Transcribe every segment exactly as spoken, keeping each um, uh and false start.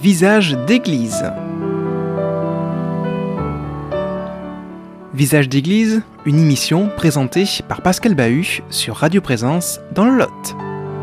Visage d'église. Visage d'église, une émission présentée par Pascal Bahut sur Radio Présence dans le Lot.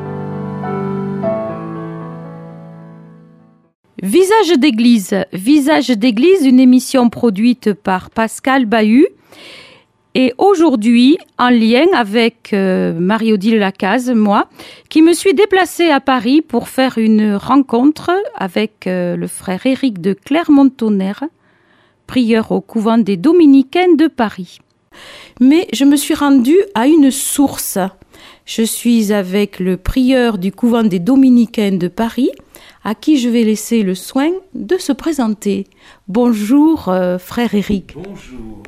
Visage d'église. Visage d'église, une émission produite par Pascal Bahut. Et aujourd'hui, en lien avec euh, Marie-Odile Lacaze, moi, qui me suis déplacée à Paris pour faire une rencontre avec euh, le frère Éric de Clermont-Tonnerre, prieur au couvent des Dominicains de Paris. Mais je me suis rendue à une source. Je suis avec le prieur du couvent des Dominicains de Paris, à qui je vais laisser le soin de se présenter. Bonjour, euh, frère Éric. Bonjour.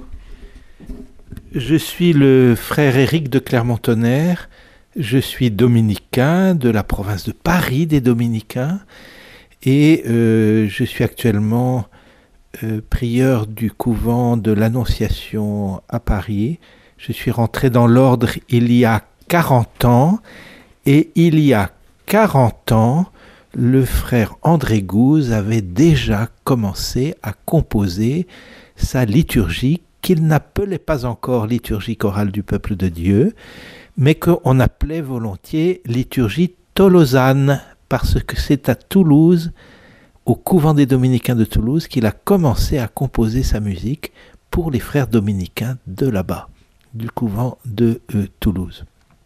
Je suis le frère Éric de Clermont-Tonnerre. Je suis dominicain de la province de Paris des Dominicains et euh, je suis actuellement euh, prieur du couvent de l'Annonciation à Paris. Je suis rentré dans l'ordre il y a quarante ans et il y a quarante ans, le frère André Gouze avait déjà commencé à composer sa liturgie qu'il n'appelait pas encore liturgie chorale du peuple de Dieu, mais qu'on appelait volontiers liturgie tolosane, parce que c'est à Toulouse, au couvent des Dominicains de Toulouse, qu'il a commencé à composer sa musique pour les frères dominicains de là-bas, du couvent de euh, Toulouse.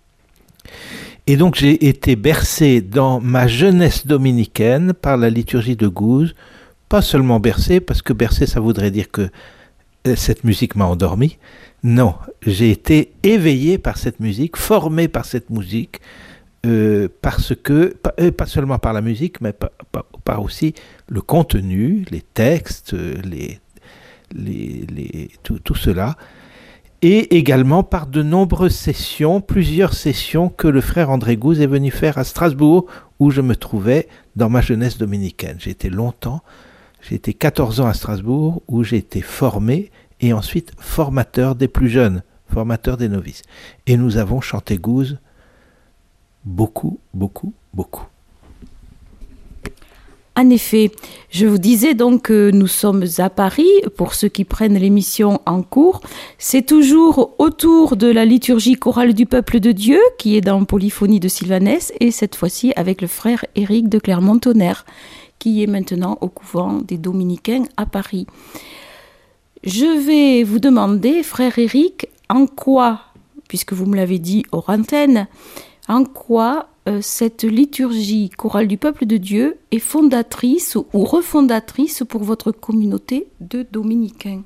Et donc j'ai été bercé dans ma jeunesse dominicaine par la liturgie de Gouze, pas seulement bercé, parce que bercé ça voudrait dire que cette musique m'a endormi. Non, j'ai été éveillé par cette musique, formé par cette musique, euh, parce que, pas, euh, pas seulement par la musique, mais par, par, par aussi le contenu, les textes, les, les, les, tout, tout cela, et également par de nombreuses sessions, plusieurs sessions que le frère André Gouze est venu faire à Strasbourg, où je me trouvais dans ma jeunesse dominicaine. J'ai été longtemps J'ai été quatorze ans à Strasbourg où j'ai été formé et ensuite formateur des plus jeunes, formateur des novices. Et nous avons chanté Gouze beaucoup, beaucoup, beaucoup. En effet, je vous disais donc que nous sommes à Paris. Pour ceux qui prennent l'émission en cours, c'est toujours autour de la liturgie chorale du peuple de Dieu qui est dans Polyphonie de Sylvanès et cette fois-ci avec le frère Éric de Clermont-Tonnerre, qui est maintenant au couvent des Dominicains à Paris. Je vais vous demander, frère Éric, en quoi, puisque vous me l'avez dit hors antenne, en quoi euh, cette liturgie chorale du peuple de Dieu est fondatrice ou refondatrice pour votre communauté de Dominicains.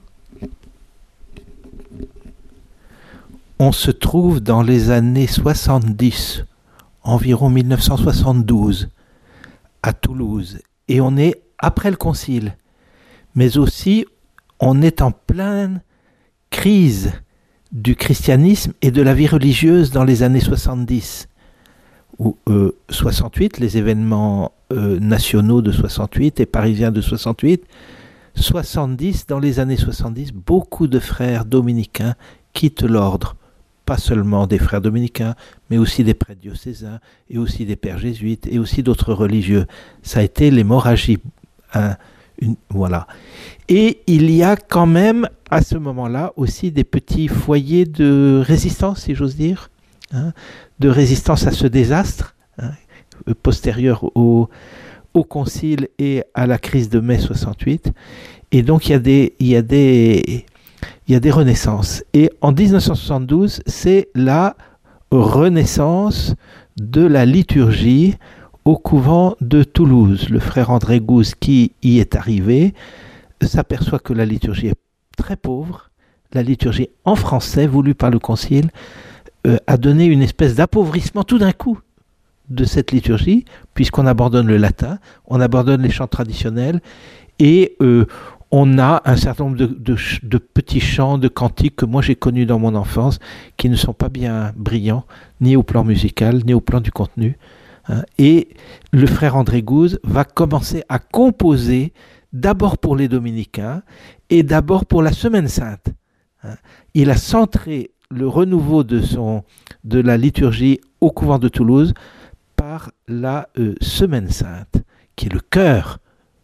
On se trouve dans les années soixante-dix, environ mille neuf cent soixante-douze, à Toulouse. Et on est après le concile, mais aussi on est en pleine crise du christianisme et de la vie religieuse dans les années soixante-dix. Ou euh, soixante-huit, les événements euh, nationaux de soixante-huit et parisiens de soixante-huit. soixante-dix, dans les années soixante-dix, beaucoup de frères dominicains quittent l'ordre. Pas seulement des frères dominicains, mais aussi des prêtres diocésains, et aussi des pères jésuites, et aussi d'autres religieux. Ça a été l'hémorragie. Hein, une, voilà. Et il y a quand même, à ce moment-là, aussi des petits foyers de résistance, si j'ose dire, hein, de résistance à ce désastre, hein, postérieur au, au concile et à la crise de mai soixante-huit. Et donc, il y a des... Il y a des Il y a des renaissances. Et en dix-neuf cent soixante-douze, c'est la renaissance de la liturgie au couvent de Toulouse. Le frère André Gouze, qui y est arrivé, s'aperçoit que la liturgie est très pauvre. La liturgie en français, voulue par le concile, euh, a donné une espèce d'appauvrissement tout d'un coup de cette liturgie, puisqu'on abandonne le latin, on abandonne les chants traditionnels, et euh, on a un certain nombre de, de, de petits chants, de cantiques que moi j'ai connus dans mon enfance, qui ne sont pas bien brillants, ni au plan musical, ni au plan du contenu. Hein. Et le frère André Gouze va commencer à composer d'abord pour les Dominicains et d'abord pour la Semaine Sainte. Hein. Il a centré le renouveau de, son, de la liturgie au couvent de Toulouse par la euh, Semaine Sainte, qui est le cœur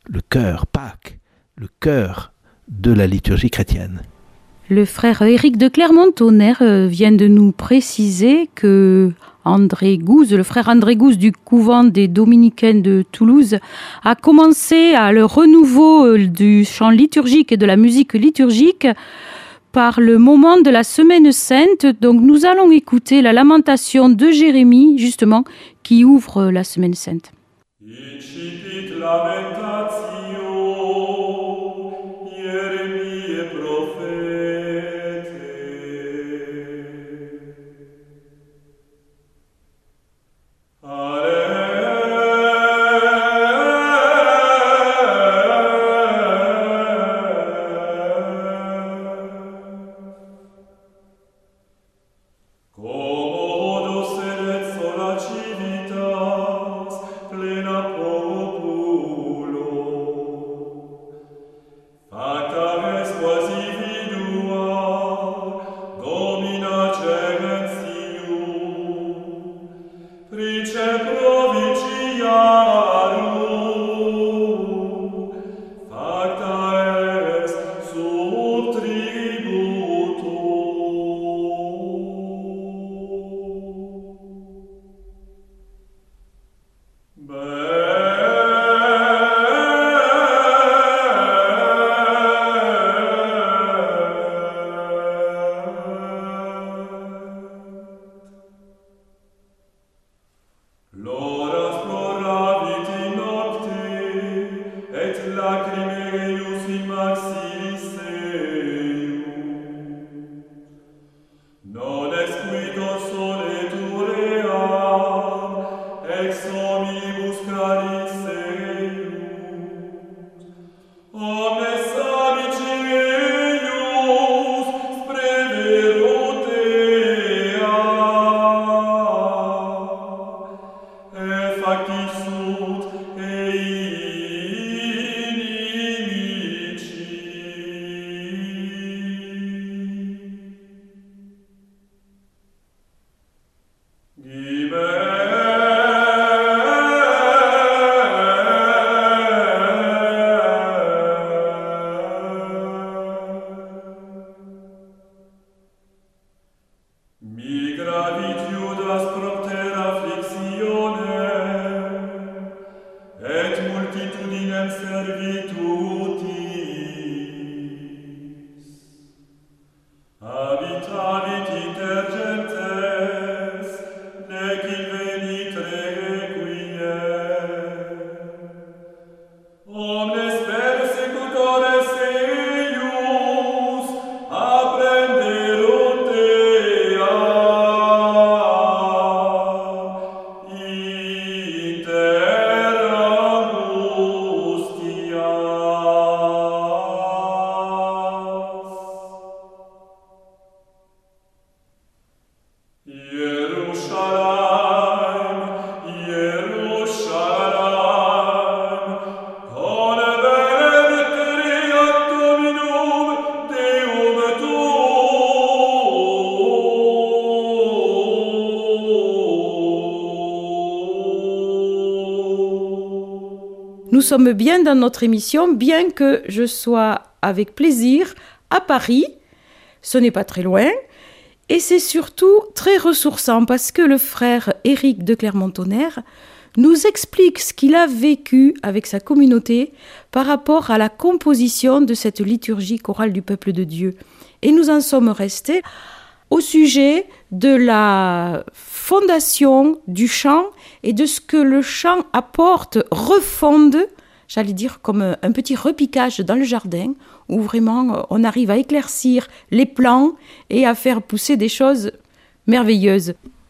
le cœur, Pâques, le cœur de la liturgie chrétienne. Le frère Éric de Clermont-Tonnerre vient de nous préciser que André Gouze, le frère André Gouze du couvent des Dominicains de Toulouse, a commencé à le renouveau du chant liturgique et de la musique liturgique par le moment de la Semaine Sainte. Donc nous allons écouter la lamentation de Jérémie, justement, qui ouvre la Semaine Sainte. Nous sommes bien dans notre émission, bien que je sois avec plaisir à Paris. Ce n'est pas très loin. Et c'est surtout très ressourçant parce que le frère Éric de Clermont-Tonnerre nous explique ce qu'il a vécu avec sa communauté par rapport à la composition de cette liturgie chorale du peuple de Dieu. Et nous en sommes restés au sujet de la fondation du chant et de ce que le chant apporte, refonde, j'allais dire comme un petit repiquage dans le jardin, où vraiment on arrive à éclaircir les plants et à faire pousser des choses merveilleuses.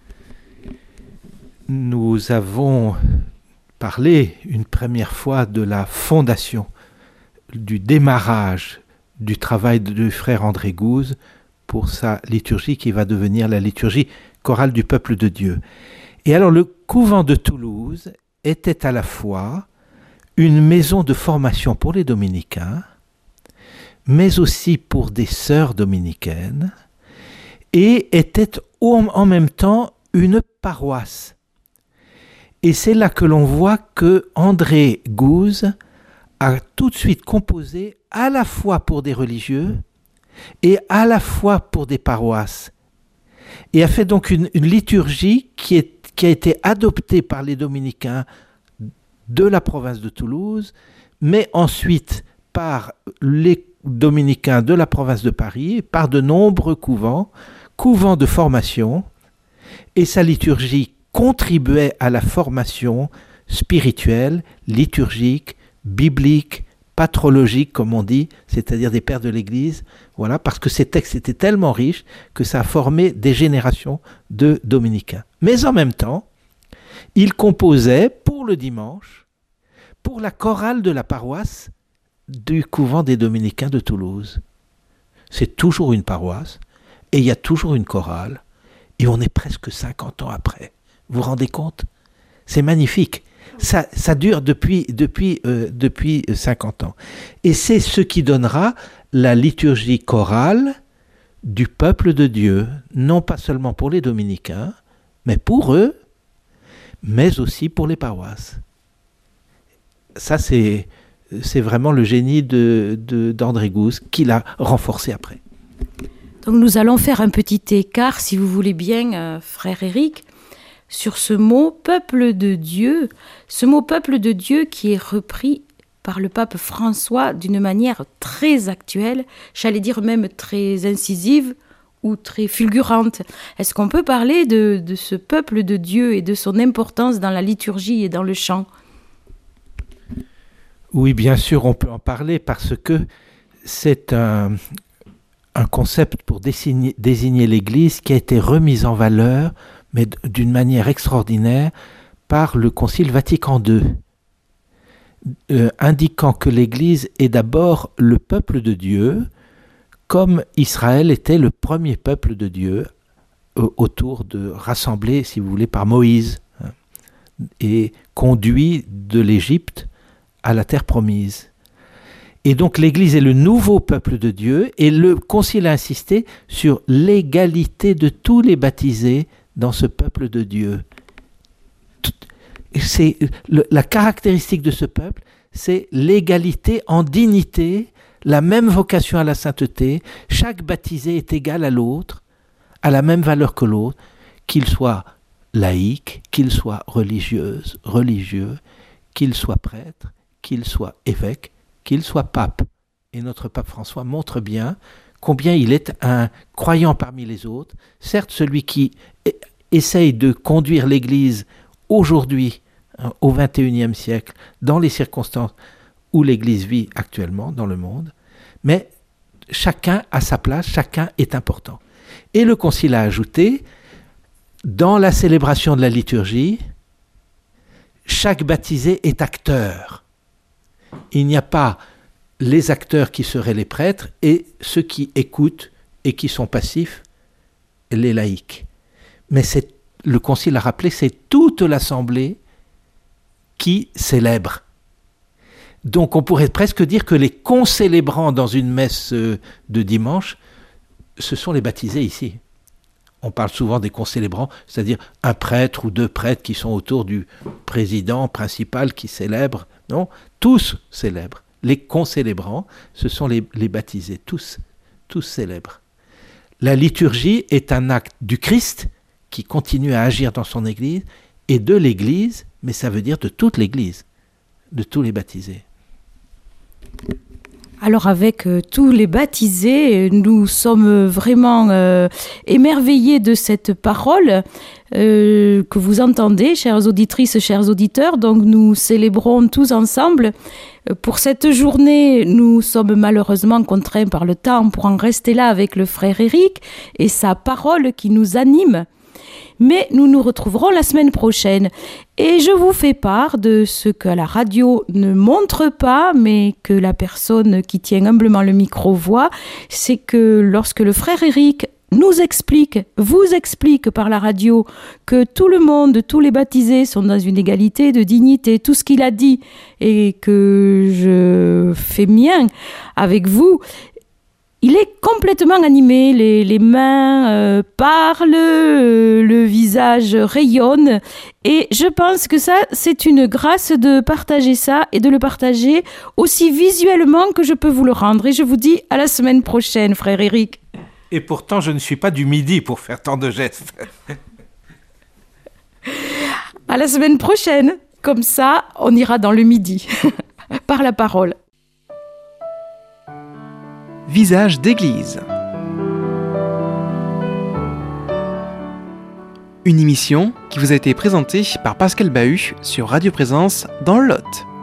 Nous avons parlé une première fois de la fondation, du démarrage du travail du frère André Gouze pour sa liturgie qui va devenir la liturgie chorale du peuple de Dieu. Et alors le couvent de Toulouse était à la fois une maison de formation pour les dominicains, mais aussi pour des sœurs dominicaines, et était en même temps une paroisse. Et c'est là que l'on voit que André Gouze a tout de suite composé à la fois pour des religieux et à la fois pour des paroisses. Et a fait donc une, une liturgie qui, est, qui a été adoptée par les dominicains de la province de Toulouse, mais ensuite par les dominicains de la province de Paris, par de nombreux couvents, couvents de formation, et sa liturgie contribuait à la formation spirituelle, liturgique, biblique, patrologique, comme on dit, c'est-à-dire des pères de l'Église, voilà, parce que ces textes étaient tellement riches que ça a formé des générations de dominicains. Mais en même temps, il composait pour le dimanche, pour la chorale de la paroisse du couvent des dominicains de Toulouse. C'est toujours une paroisse, et il y a toujours une chorale, et on est presque cinquante ans après. Vous vous rendez compte ? C'est magnifique. Ça, ça dure depuis, depuis, euh, depuis cinquante ans. Et c'est ce qui donnera la liturgie chorale du peuple de Dieu, non pas seulement pour les dominicains, mais pour eux, mais aussi pour les paroisses. Ça, c'est, c'est vraiment le génie de, de, d'André Gousse qui l'a renforcé après. Donc nous allons faire un petit écart, si vous voulez bien, euh, frère Éric, sur ce mot « peuple de Dieu », ce mot « peuple de Dieu » qui est repris par le pape François d'une manière très actuelle, j'allais dire même très incisive ou très fulgurante. Est-ce qu'on peut parler de, de ce peuple de Dieu et de son importance dans la liturgie et dans le chant ? Oui, bien sûr, on peut en parler parce que c'est un, un concept pour désigner, désigner l'Église qui a été remis en valeur mais d'une manière extraordinaire par le Concile Vatican deux, euh, indiquant que l'Église est d'abord le peuple de Dieu, comme Israël était le premier peuple de Dieu, euh, autour de rassemblé, si vous voulez, par Moïse, hein, et conduit de l'Égypte à la terre promise. Et donc l'Église est le nouveau peuple de Dieu, et le Concile a insisté sur l'égalité de tous les baptisés dans ce peuple de Dieu. C'est le, la caractéristique de ce peuple, c'est l'égalité en dignité, la même vocation à la sainteté. Chaque baptisé est égal à l'autre, à la même valeur que l'autre, qu'il soit laïque, qu'il soit religieuse, religieux, qu'il soit prêtre, qu'il soit évêque, qu'il soit pape. Et notre pape François montre bien combien il est un croyant parmi les autres. Certes, celui qui essaye de conduire l'Église aujourd'hui, hein, au vingt et unième siècle, dans les circonstances où l'Église vit actuellement dans le monde, mais chacun a sa place, chacun est important. Et le Concile a ajouté, dans la célébration de la liturgie, chaque baptisé est acteur. Il n'y a pas les acteurs qui seraient les prêtres et ceux qui écoutent et qui sont passifs, les laïcs. Mais c'est, le Concile a rappelé, c'est toute l'Assemblée qui célèbre. Donc on pourrait presque dire que les concélébrants dans une messe de dimanche, ce sont les baptisés ici. On parle souvent des concélébrants, c'est-à-dire un prêtre ou deux prêtres qui sont autour du président principal qui célèbre. Non, tous célèbrent. Les concélébrants, ce sont les, les baptisés, tous, tous célèbrent. La liturgie est un acte du Christ qui continue à agir dans son Église et de l'Église, mais ça veut dire de toute l'Église, de tous les baptisés. Alors avec euh, tous les baptisés, nous sommes vraiment euh, émerveillés de cette parole euh, que vous entendez, chères auditrices, chers auditeurs. Donc nous célébrons tous ensemble. Pour cette journée, nous sommes malheureusement contraints par le temps pour en rester là avec le frère Éric et sa parole qui nous anime. Mais nous nous retrouverons la semaine prochaine. Et je vous fais part de ce que la radio ne montre pas, mais que la personne qui tient humblement le micro voit, c'est que lorsque le frère Éric nous explique, vous explique par la radio que tout le monde, tous les baptisés sont dans une égalité de dignité, tout ce qu'il a dit et que je fais mien avec vous, il est complètement animé, les, les mains euh, parlent, euh, le visage rayonne. Et je pense que ça, c'est une grâce de partager ça et de le partager aussi visuellement que je peux vous le rendre. Et je vous dis à la semaine prochaine, frère Eric. Et pourtant, je ne suis pas du Midi pour faire tant de gestes. À la semaine prochaine. Comme ça, on ira dans le Midi, par la parole. Visage d'église. Une émission qui vous a été présentée par Pascal Bahut sur Radio Présence dans le Lot.